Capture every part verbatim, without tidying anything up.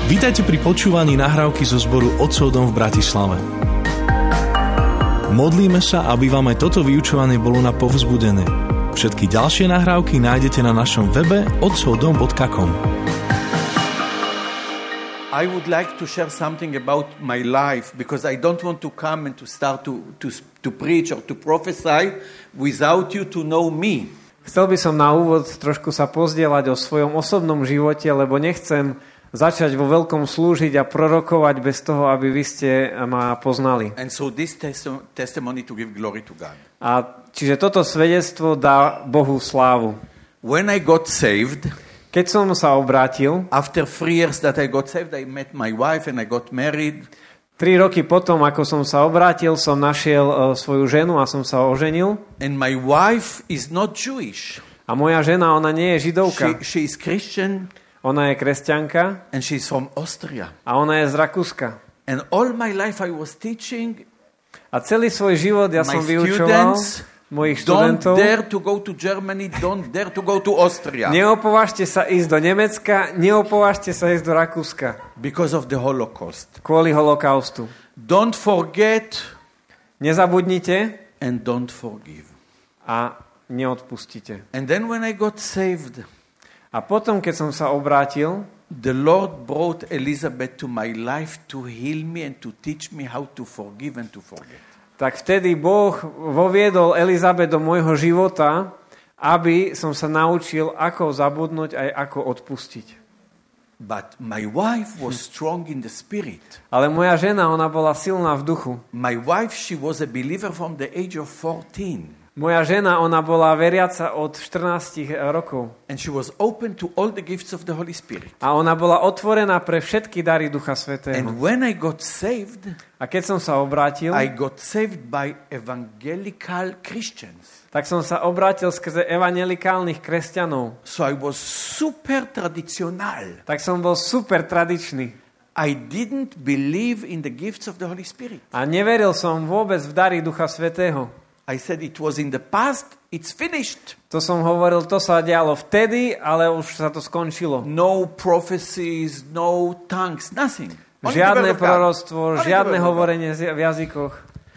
Vítajte pri počúvaní nahrávky zo zboru Otcov dom v Bratislave. Modlíme sa, aby vám aj toto vyučovanie bolo na povzbudenie. Všetky ďalšie nahrávky nájdete na našom webe otcov dom bodka com. I would like to share something about my life because I don't want to come and to start to, to, to preach or to prophesy without you to know me. Chcel by som na úvod trošku sa pozdieľať o svojom osobnom živote, lebo nechcem začať vo veľkom slúžiť a prorokovať bez toho, aby vy ste ma poznali. And so this testimony to give glory to God. A čiže toto svedectvo dá Bohu slávu. When I got saved, keď som sa obrátil, after three years that I got saved, I met my wife and I got married. Tri roky potom, ako som sa obrátil, som našiel uh, svoju ženu a som sa oženil. And my wife is not Jewish. A moja žena, ona nie je židovka. She, she is Christian. Ona je kresťanka. And she is from Austria. A ona je z Rakúska. And all my life I was teaching. A celý svoj život ja som vyučoval mojich študentov. Don't dare to go to Germany, don't dare to go to Austria. Neopovážte sa ísť do Nemecka, neopovážte sa ísť do Rakúska. Because of the Holocaust. Kvôli holokaustu. Don't forget. Nezabudnite. And don't forgive. A neodpustite. And then when I got saved, a potom, keď som sa obrátil, the Lord brought Elizabeth to my life to heal me and to teach me how to forgive and to forget. Tak vtedy Boh voviedol Elizabet do môjho života, aby som sa naučil, ako zabudnúť aj ako odpustiť. But my wife was strong in the spirit. Ale moja žena, ona bola silná v duchu. My wife, she was a believer from the age of fourteen. Moja žena, ona bola veriaca od štrnásť rokov. And she was open to all the gifts of the Holy Spirit. A ona bola otvorená pre všetky dary Ducha Svätého. And when I got saved, a keď som sa obrátil, I got saved by evangelical Christians. Tak som sa obrátil skrze evangelikálnych kresťanov. So I was super traditional. Tak som bol super tradičný. I didn't believe in the gifts of the Holy Spirit. A neveril som vôbec v dary Ducha Svätého. I said it was in the past, it's finished. To som hovoril, to sa dialo vtedy, ale už sa to skončilo. No prophecies, no tongues, nothing. Žiadne proroctvo, žiadne hovorenie v jazykoch.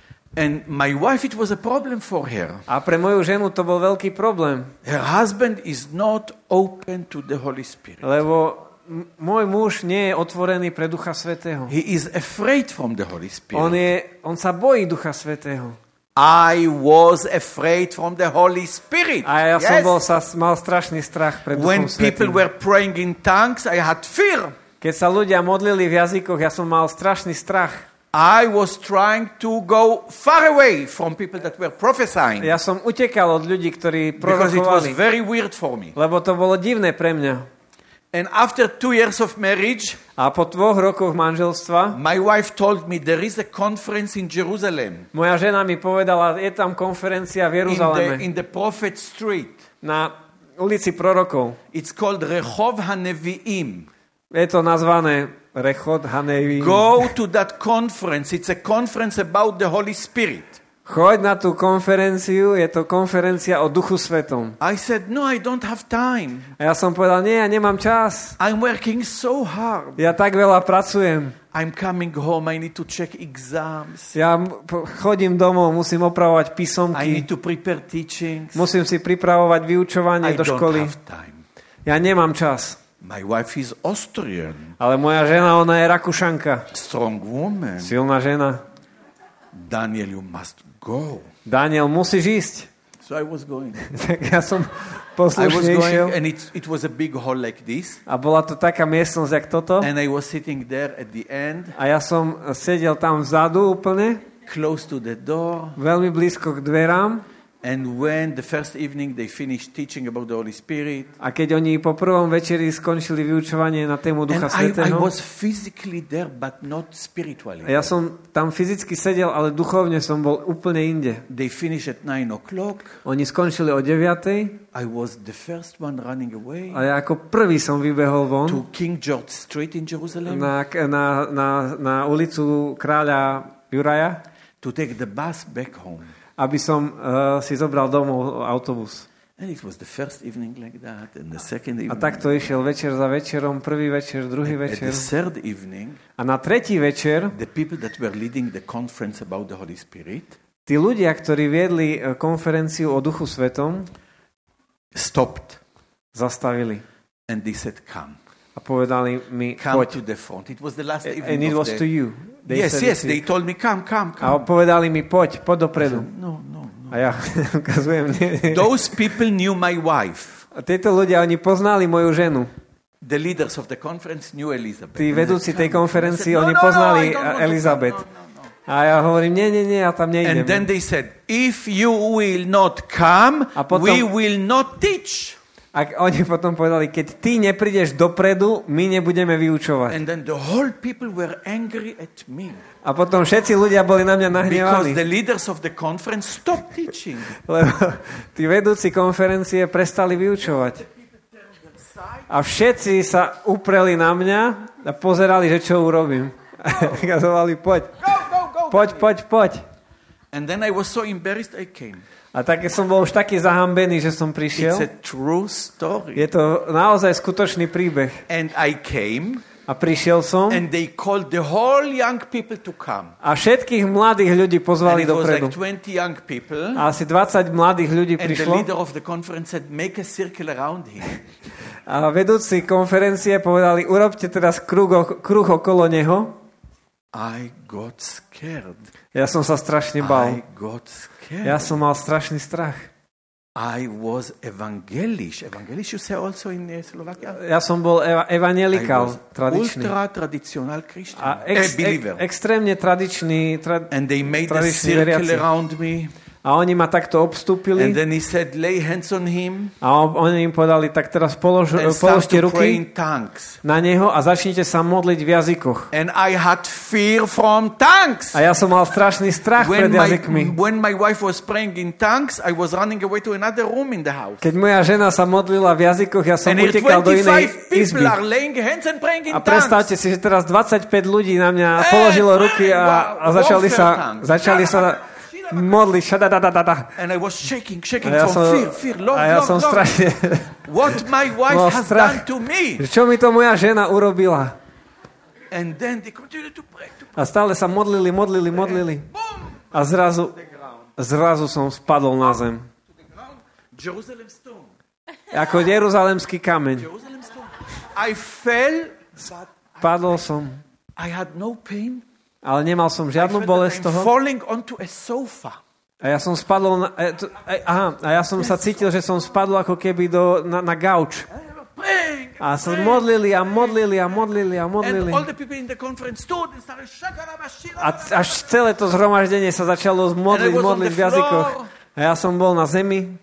And my wife, it was a problem for her. A pre moju ženu to bol veľký problém. Her husband is not open to the Holy Spirit. Lebo m- môj muž nie je otvorený pre Ducha Svätého. He is afraid from the Holy Spirit. On, je, on sa bojí Ducha Svätého. I was afraid from the Holy Spirit. A ja yes. som bol, sa, mal strašný strach pred Duchom When people Svätým. were praying in tongues, I had fear. Keď sa ľudia modlili v jazykoch, ja som mal strašný strach. I was trying to go far away from people that were prophesying. Ja som utekal od ľudí, ktorí prorokovali. Because it was very weird for me. Lebo to bolo divné pre mňa. And after two years of marriage, a po dvoch rokoch manželstva, my wife told me there is a conference in Jerusalem. Moja žena mi povedala, je tam konferencia v Jeruzaleme. In the, in the Prophet Street. Na ulici prorokov. It's called Rehov HaNevi'im. Je to nazvané Rehov HaNevi'im. Go to that conference. It's a conference about the Holy Spirit. Choď na tú konferenciu, je to konferencia o Duchu Svetom. I said, no, I don't have time. A ja som povedal, nie, ja nemám čas. I'm working so hard. Ja tak veľa pracujem. I'm coming home, I need to check exams. Ja chodím domov, musím opravovať písomky. I need to prepare teachings. Musím si pripravovať vyučovanie I do školy. Don't have time. Ja nemám čas. My wife is Austrian. Ale moja žena, ona je Rakúšanka. Strong woman. Silná žena. Daniel, you must go. Daniel, musíš ísť. So I was going. Tak ja som poslušne išiel. And it, it was a big hall like this. A bola to taká miestnosť, jak toto. And I was sitting there at the end. A ja som sedel tam vzadu úplne. Close to the door. Veľmi blízko k dverám. And when the first evening they finished teaching about the Holy Spirit. A keď oni po prvom večeri skončili vyučovanie na tému Ducha Svätého. I, I was physically there but not spiritually. A ja som tam fyzicky sedel, ale duchovne som bol úplne inde. They finished at nine o'clock. Oni skončili o deviatej. I was the first one running away. A ja ako prvý som vybehol von. To King George Street in Jerusalem. Na, na, na, na ulicu kráľa Juraja. To take the bus back home. Aby som uh, si zobral domov autobus. And it was the first evening like that, and the second evening. A takto išiel večer za večerom, prvý večer, druhý At večer. the third evening, A na tretí večer the people that were leading the conference about the Holy Spirit tí ľudia, ktorí viedli e, konferenciu o Duchu Svetom, stopped zastavili and they said, "Come, a povedali mi, come poď. to the front." It was the last And evening it of was the... to you. They Yes, said yes, it to they you. told me, "Come, come, A come." povedali mi, poď, poď dopredu. No, no, no. A ja ukazujem. Nie. Those people knew my wife. A títo ľudia, oni poznali moju ženu. The leaders of the conference knew Elizabeth. Tí vedúci tej konferencii, No, oni no, no, I poznali don't want to Elizabeth. come. No, no, no. A ja hovorím, nie, nie, nie, ja tam nejdem. And then they said, "If you will not come, A potom- we will not teach." A oni potom povedali, keď ty neprídeš dopredu, my nebudeme vyučovať. And then the whole people were angry at me A potom všetci ľudia boli na mňa because nahnevaní. the leaders of the conference stopped teaching. Lebo tí vedúci konferencie prestali vyučovať. A všetci sa upreli na mňa a pozerali, že čo urobím. A kazovali, poď, Go, go, go. poď, poď, poď. And then I was so embarrassed I came. A tak som bol už taký zahambený, že som It's prišiel. a true story. Je to naozaj skutočný príbeh. And I came A prišiel som and they called the whole young people to come. a všetkých mladých ľudí And pozvali it was dopredu. like twenty young people. A asi dvadsať mladých ľudí And the prišlo. leader of the conference said, "Make a circle around him." A vedúci konferencie povedali, urobte teraz kruh, o- kruh okolo neho. I got scared. Ja som sa strašne bál. I got scared. Ja som mal strašný strach. I was evangelisch. Evangelisch you say also in uh, Slovakia? Ja som bol eva- I evangelikál, was tradičný. ultra traditional Christian. A A ex, believer. ex, extrémne tradičný. Tra, And they made a tradičný circle veriaci. around me. A oni ma takto obstúpili. And then he said, "Lay hands on him A on, oni im povedali, tak teraz polož, and start položte to pray ruky in tongues." na neho a začnite sa modliť v jazykoch. And I had fear from tongues. A ja som mal strašný strach When pred my, jazykmi. when my wife was praying in tongues, I was running away to another room in the house. Keď moja žena sa modlila v jazykoch, ja som And here utekal do inej twenty-five people izby. are laying hands and praying in A tongues. predstavte si, že teraz dvadsaťpäť ľudí na mňa Hey, položilo hey, ruky a, wow, a začali warfare sa, tongues. začali sa modliť. Šadadadadada. And I was shaking, shaking A ja from som, fear, fear. Lord, a ja Lord, som Lord. strašne... What my wife mal has strach. done to me. Že Čo mi to moja žena urobila? And then they continue to pray. To A stále sa modlili, modlili, modlili. boom, A zrazu, zrazu som spadol na zem. to the ground. Jerusalem stone. Ako jeruzalemský kameň. Jerusalem stone. I fell, but Padol som, I had no pain. ale nemal som I žiadnu felt bolesť that I'm toho. falling onto a sofa. A ja som spadol na, e, to, e, aha, a ja som sa cítil, že som spadol ako keby do, na, na gauč. Praying. A sa modlili a modlili a modlili a And modlili. all the people in the conference stood and started shakarabashira. A c- až celé to zhromaždenie sa začalo modliť, And I was on modliť the v jazykoch. floor. A ja som bol na zemi.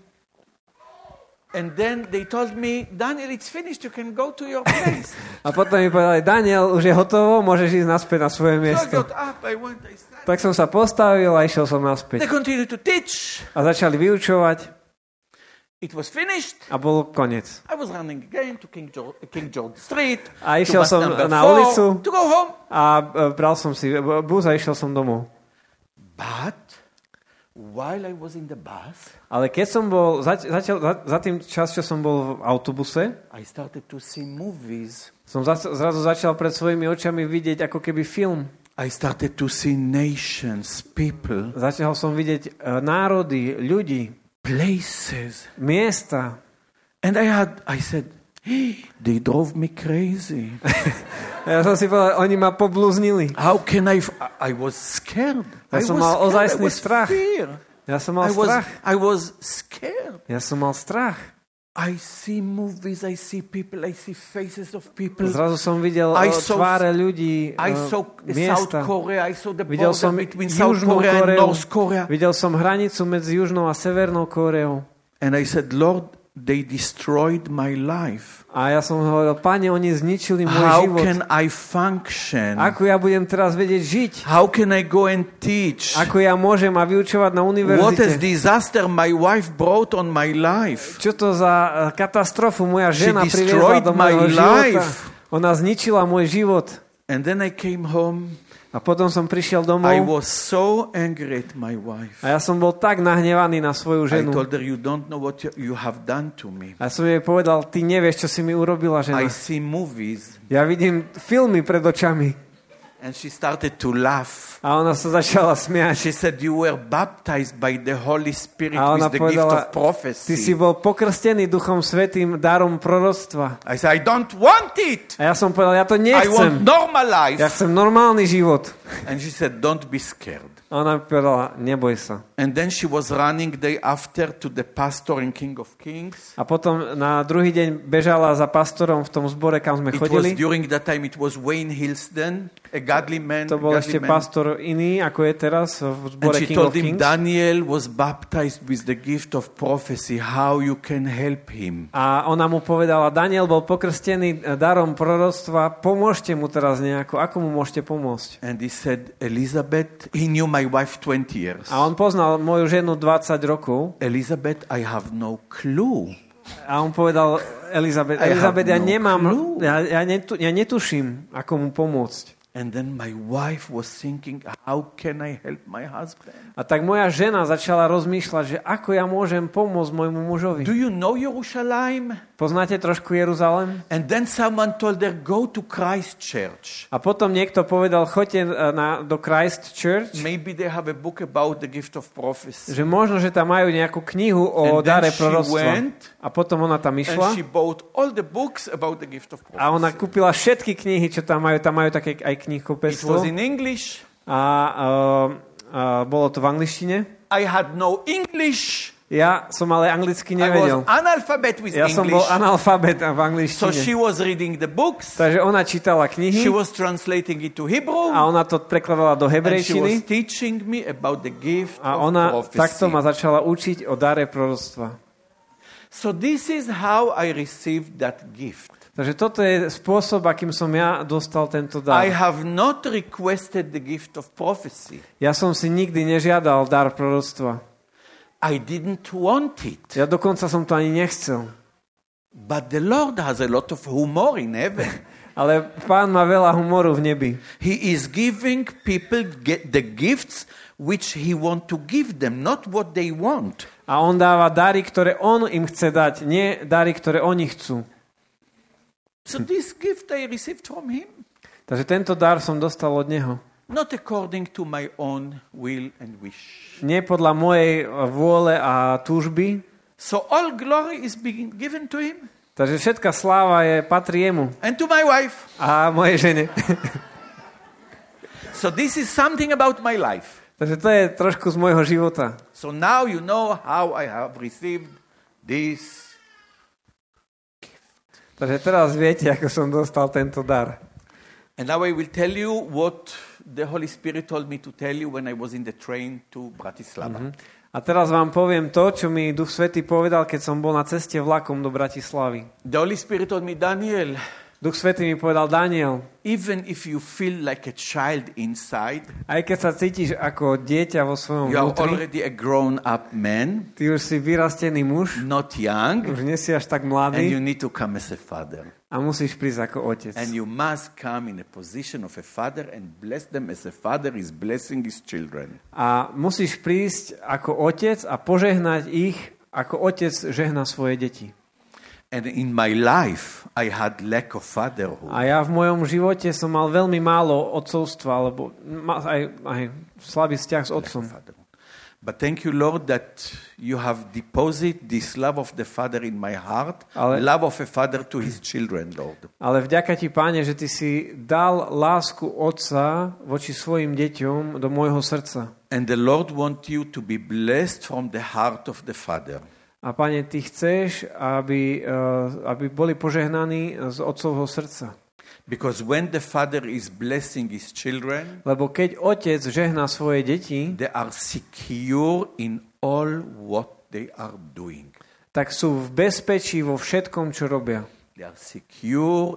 And then they told me, Daniel, it's finished. You can go to your place. A potom mi povedali, Daniel, už je hotovo, môžeš ísť naspäť na svoje So I miesto. got up, I went, I started. Tak som sa postavil a išiel som They naspäť. continued to teach. A začali vyučovať It was finished. a bol koniec. I was running again to King George, King George Street. A to išiel bus som number na four, ulicu. to go home. A e, bral som si bus a išiel som domov. But while I was in the bus, Ale keď som bol, za, zatiaľ, za, za tým čas, čo som bol v autobuse, I started to see movies. som za, zrazu začal pred svojimi očami vidieť ako keby film. I started to see nations, people, Začal som vidieť e, národy, ľudí, places. miesta. And I had, I said, "Hey, they drove me crazy. A ja som si povedal, oni ma poblúznili. How can I, f- I was scared. Ja I som was mal scared. ozajstný I was strach. fear. Ja som mal I was, strach. I was scared. Ja som mal strach. I see movies, I see people, I see faces of people. Zrazu som videl I e, saw- tváre ľudí, I e, saw South miesta. Korea, I saw the Videl border som between South Južnú Korea and Koreu. North Korea. Videl som hranicu medzi Južnou a Severnou Kóreou. And I said, Lord, they destroyed my life. A ja som hovoril, Pane, oni zničili môj How život. can I function? Ako ja budem teraz vedieť žiť? How can I go and teach? Ako ja môžem a vyučovať na What a univerzite? disaster my wife brought on my life. Čo to za e, katastrofu moja She žena priviedla destroyed do my môjho života? life. Ona zničila môj život. And then I came home. A potom som prišiel domov. I was so angry at my wife. A ja som bol tak nahnevaný na svoju ženu. I told her, you don't know what you, you have done to me. A som jej povedal, ty nevieš, čo si mi urobila, žena. I see movies. Ja vidím filmy pred očami. And she started to laugh. A ona sa začala smiať. She said, you were baptized by the Holy Spirit A ona with the povedala, gift of prophecy. ty si bol pokrstený Duchom Svätým darom proroctva. I said, I don't want it. A ja som povedal, ja to I want nechcem. normal life. Ja chcem normálny život. And she said, don't be scared. A ona povedala, neboj sa. And then she was running day after to the pastor in King of Kings. A potom na druhý deň bežala za pastorom v tom zbore, kam sme It chodili. was during that time, it was Wayne Hilsden, a godly man. To bol godly ešte man. pastor iný, ako je teraz v And zbore she King told of him, Kings. Daniel was baptized with the gift of prophecy. How you can help him? A ona mu povedala, Daniel bol pokrstený darom proroctva, pomôžte mu teraz nejako, ako mu môžete pomôcť? And he said, Elizabeth, he knew my wife twenty years. A on poznal moju ženu dvadsať rokov. Elizabeth, I have no clue. A on povedal, Elizabeth, I Elizabeth, ja have no nemám, clue. ja, ja, netu, ja netuším, ako mu pomôcť. And then my wife was thinking, how can I help my husband? A tak moja žena začala rozmýšľať, že ako ja môžem pomôcť môjmu mužovi. Do you know Jerusalem? Poznáte trošku Jeruzalém? And then someone told her, go to Christ Church. A potom niekto povedal, choďte na, do Christ Church, Maybe they have a book about the gift of prophecy. že možno, že tam majú nejakú knihu o And then dare she proroctva. went, A potom ona tam And išla she bought all the books about the gift of prophecy. a ona kúpila všetky knihy, čo tam majú. Tam majú také aj It knihkupectvo. was in English. A uh, uh, bolo to v angličtine. I had no English. Ja som ale anglicky I was nevedel. analphabet with Ja som bol English. analfabet v So angličtine. she was reading the books. Takže ona čítala knihy She was translating it to Hebrew. a ona to prekladala do And she was hebrejčiny teaching me about the gift a of ona prophecy. takto ma začala učiť o dare proroctva. So this is how I received that gift. Takže toto je spôsob, akým som ja dostal tento I dar. have not requested the gift of prophecy. Ja som si nikdy nežiadal dar proroctva. I didn't want it. Ja dokonca som to ani nechcel. But the Lord has a lot of humor in heaven. Ale Pán má veľa humoru v nebi. He is giving people get the gifts which he want to give them, not what they want. A on dáva dary, ktoré on im chce dať, nie dary, ktoré oni chcú. So this gift I received from him, Takže tento dar som dostal od neho. not according to my own will and wish. Nie podľa mojej vôle a túžby. So all glory is being given to him Takže všetká sláva je, patrí jemu and to my wife. a mojej žene. So this is something about my life. Takže to je trošku z môjho života. So now you know how I have received this. Takže teraz viete, ako som dostal tento dar. And now I will tell you what the Holy Spirit told me to tell you when I was in the train to Bratislava. Mm-hmm. A teraz vám poviem to, čo mi Duch Svätý povedal, keď som bol na ceste vlakom do Bratislavy. The Holy Spirit told me, Daniel, Duch Svätý mi povedal, Daniel, even if you feel like a child inside, aj keď sa cítiš ako dieťa vo svojom you are vnútri, already a grown-up man, ty už si vyrastený muž, not young, už nie si až tak and you mladý need to come as a father. a musíš prísť ako otec. And you must come in a position of a father and bless them as a father is blessing his children. A musíš prísť ako otec a požehnať ich, ako otec žehná svoje deti. And in my life, I had lack of fatherhood. A ja v mojom živote som mal veľmi málo otcovstva, alebo ma- aj, aj slabý vzťah s otcom. But thank you, Lord, that you have deposited this love of the Father in my heart, Ale- love of a father to his children, Lord. Ale vďaka ti, Páne, že ty si dal lásku otca voči svojim deťom do môjho srdca. And the Lord wants you to be blessed from the heart of the Father. A Pane, ty chceš, aby, uh, aby boli požehnaní z otcovho srdca. Because when the Father is blessing his children, Lebo keď otec žehná svoje deti, they are secure in all what they are doing. tak sú v bezpečí vo všetkom, čo robia. They are secure in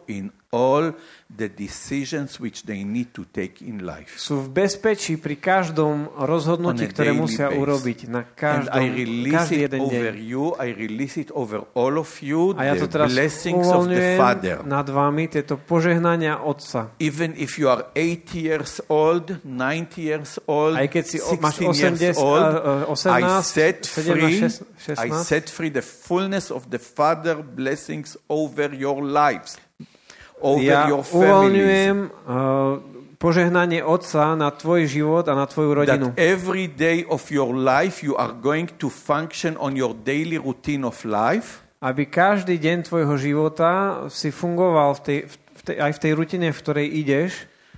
all the decisions which they need to take in life. Sú v bezpečí pri každom rozhodnutí, ktoré musia base. urobiť na každom, And I release každý it jeden over deň. you, I release it over all of you, A ja to the teraz blessings of the uvoľňujem Father. nad vami, tieto požehnania Otca. Even if you are eighty years old, ninety years old, Aj keď si o- máš sixteen years osemdesiat, old, uh, osemnásť, I set free, sedemnásť, I šestnásť. set free the fullness of the Father blessings over your lives, over Ja your uvoľňujem families. uh, požehnanie Otca na tvoj život a na tvoju rodinu. That every day of your life you are going to function on your daily routine of life. Aby každý deň tvojho života si fungoval v tej, v tej, aj v tej rutine, v ktorej ideš,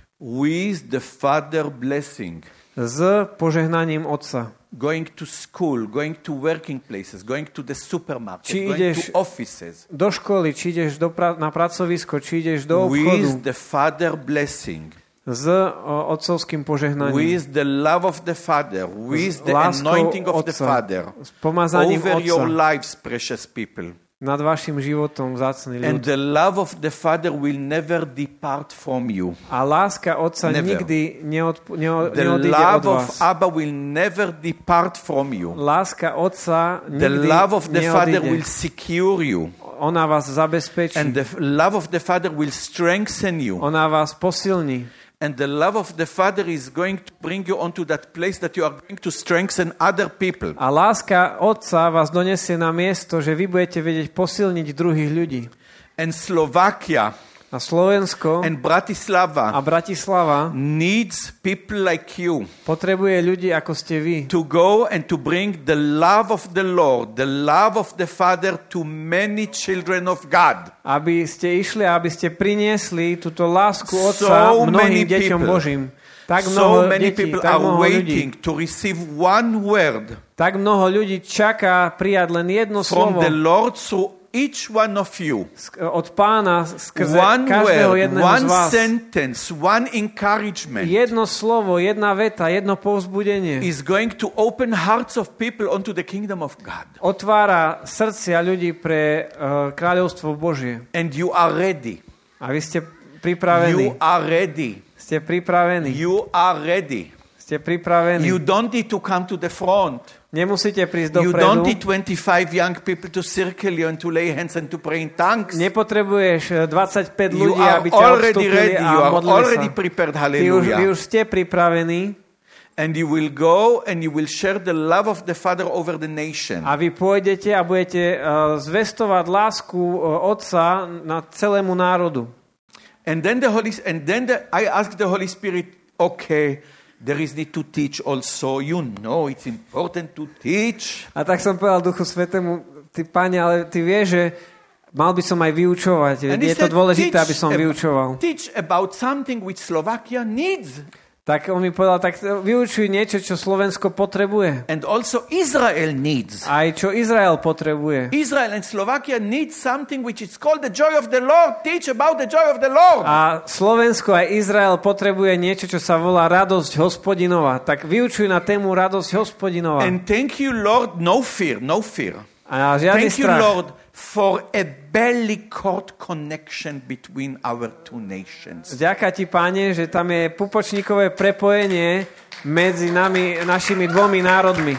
with the Father blessing. s požehnaním Otca. Going to school, going to working places, going to the supermarket, Či going ideš to offices. do školy, či ideš do pra- na pracovisko, či ideš do obchodu With the Father blessing. s o, otcovským požehnaním. With the love of the Father, with the láskou anointing of the Otca, Father. s pomazaním Over your Otca lives, precious people. nad vašim životom, vzácny And ľud. the love of the Father will never depart from you. A láska Otca Never. nikdy neodp- neo- The neodíde od love of vás. Abba will never depart from you. Láska Otca The nikdy love of the Father will neodíde. secure you. Ona vás zabezpečí. And the f- love of the Father will strengthen you. Ona vás posilní. And the love of the Father is going to bring you onto that place that you are going to strengthen other people. A láska Otca vás donesie na miesto, že vy budete vedieť posilniť druhých ľudí. And Slovakia A Slovensko and Bratislava a Bratislava needs people like you potrebuje ľudí, ako ste vy, to go and to bring the love of the Lord, the love of the Father to many children of God. aby ste išli a aby ste priniesli túto lásku Otca So many mnohým deťom people, Božím. Tak so mnoho many detí, people tak are mnoho waiting ľudí, to receive one word tak mnoho ľudí čaká prijať len jedno from slovo the Lord through each one of you. od Pána skrze One každého word, jedného one z vás. sentence, one encouragement Jedno slovo, jedna veta, jedno povzbudenie is going to open hearts of people onto the kingdom of God. otvára srdcia ľudí pre uh, kráľovstvo Božie. And you are ready. A vy ste pripravení. You are ready. Ste pripravení. You are ready. Ste pripravení. You don't need to come to the front. Nemusíte prísť You don't dopredu. need twenty-five young people to circle you and to lay hands and to pray in tongues. Nepotrebuješ dvadsaťpäť You ľudí, are aby ťa already obstúpili ready. You a are modlili already sa. prepared. Ty už, vy Hallelujah. už ste pripravení And you will go and you will share the love of the Father over the nation. a vy pôjdete a budete uh, zvestovať lásku uh, Otca na celému národu. And then the Holy and then the, I asked the Holy Spirit, okay, there is need to teach also. You know it's important to teach. A tak som povedal Duchu Svätému, ty Pane, ale ty vieš, že mal by som aj vyučovať. And Je he to said, dôležité, aby som ab- vyučoval. Teach about something which Slovakia needs. Tak on mi povedal, tak vyučuj niečo, čo Slovensko potrebuje. And also Israel needs. Aj čo Izrael potrebuje. Israel and Slovakia need something which is called the joy of the Lord. Teach about the joy of the Lord. A Slovensko aj Izrael potrebuje niečo, čo sa volá radosť hospodinová. Tak vyučuj na tému radosť hospodinová. And thank you, Lord, no fear, no fear. A žiadny Thank you, strach. Lord, for a belly cord connection between our two nations. Ďaká ti, Pane, že tam je pupočníkové prepojenie medzi nami, našimi dvomi národmi.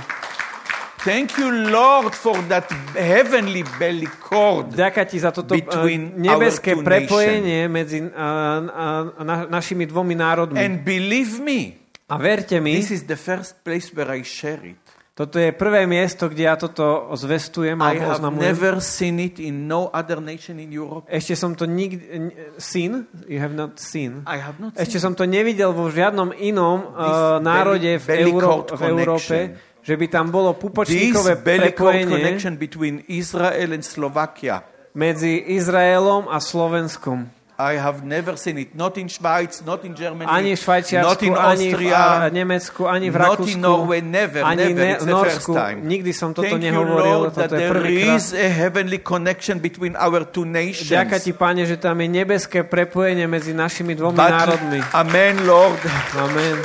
Thank you, Lord, for that heavenly belly cord. Ďaká ti za toto Between nebeské our two prepojenie medzi uh, uh, na, našimi dvomi národmi. And believe me, A verte mi, this is the first place where I share it. toto je prvé miesto, kde ja toto zvestujem I alebo have oznamujem. never seen it in no other nation in Europe. Ešte som to nikdy... Seen? You have not seen? I have not Ešte seen som to nevidel vo žiadnom inom uh, národe v, belly Euró- cord v Európe, connection. že by tam bolo this pupočníkové belly cord prepojenie connection between Israel and Slovakia. medzi Izraelom a Slovenskom. I have never seen it. Not in Schweiz, not in Germany, Ani v Švajčiarsku, not in ani v Austria, a, Nemecku, ani v not Rakúsku, in Norway, never, ani never. ne, It's v the first Norsku. time. Nikdy som toto Thank you, nehovoril, Lord, that toto je there prvýkrát. is a heavenly connection between our two nations. Ďaká ti, Pane, že tam je nebeské prepojenie medzi našimi dvomi But, národmi. amen, Lord. Amen.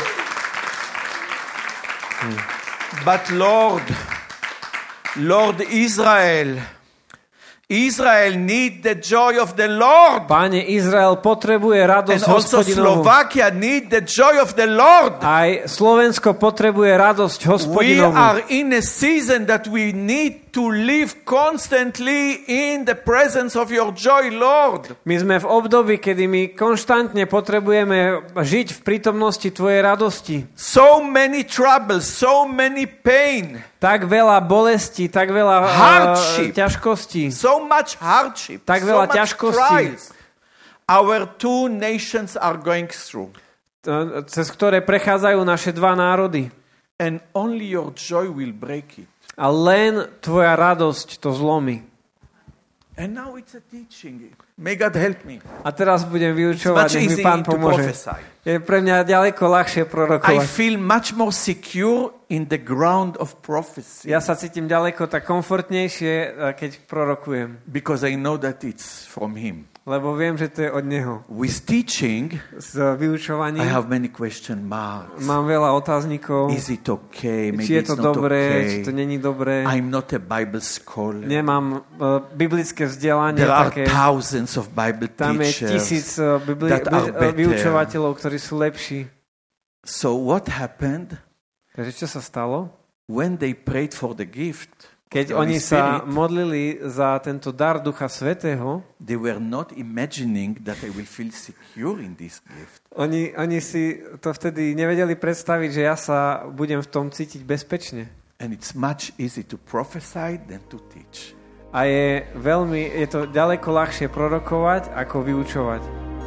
But Lord, Lord Israel, Israel need the joy of the Lord. Páne, Izrael potrebuje radosť And also Hospodinovú. Slovakia need the joy of the Lord. Aj Slovensko potrebuje radosť We Hospodinovú. are in a season that we need to live constantly in the presence of your joy, Lord. My sme v období, kedy my konštantne potrebujeme žiť v prítomnosti Tvojej radosti. So many troubles, so many pain, Tak veľa bolesti, tak veľa uh, Hardship. ťažkostí. so much hardship, Tak so veľa much ťažkostí. trials. Our two nations are going through. uh, cez ktoré prechádzajú naše dva národy. And only your joy will break it. A len Tvoja radosť to zlomí. And now it's a teaching. May God help me. A teraz budem It's vyučovať, much nech mi easier Pán to pomôže. prophesy. Je pre mňa ďaleko ľahšie I prorokovať. feel much more secure in the ground of prophecy Ja sa cítim ďaleko tak komfortnejšie, uh, keď prorokujem. because I know that it's from Him. Lebo viem, že to je od Neho. With teaching, S vyučovaním I have many question marks. mám veľa otáznikov. Is it okay? Maybe Či je it's to not dobré, okay. či to není dobré. I'm not a Bible scholar. Nemám uh, biblické vzdelanie There are také. thousands of Bible Tam je teachers. tisíc uh, bibli- that are bi- uh, better. vyučovateľov, ktorí sú lepší. So what happened Takže čo sa stalo? when they prayed for the gift? Keď of the Holy oni sa Spirit, modlili za tento dar Ducha Svätého, they were not imagining that I will feel secure in this gift. oni, oni si to vtedy nevedeli predstaviť, že ja sa budem v tom cítiť bezpečne. And it's much easier to prophesy than to teach. A je veľmi, je to ďaleko ľahšie prorokovať, ako vyučovať.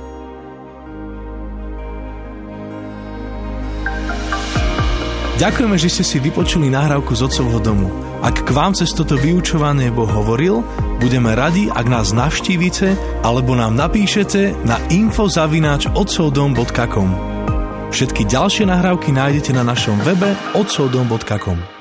Ďakujeme, že ste si vypočuli nahrávku z Otcovho domu. Ak k vám cez toto vyučovanie Boh hovoril, budeme radi, ak nás navštívite alebo nám napíšete na info zavináč otcovdom bodka com. Všetky ďalšie nahrávky nájdete na našom webe otcovdom bodka com.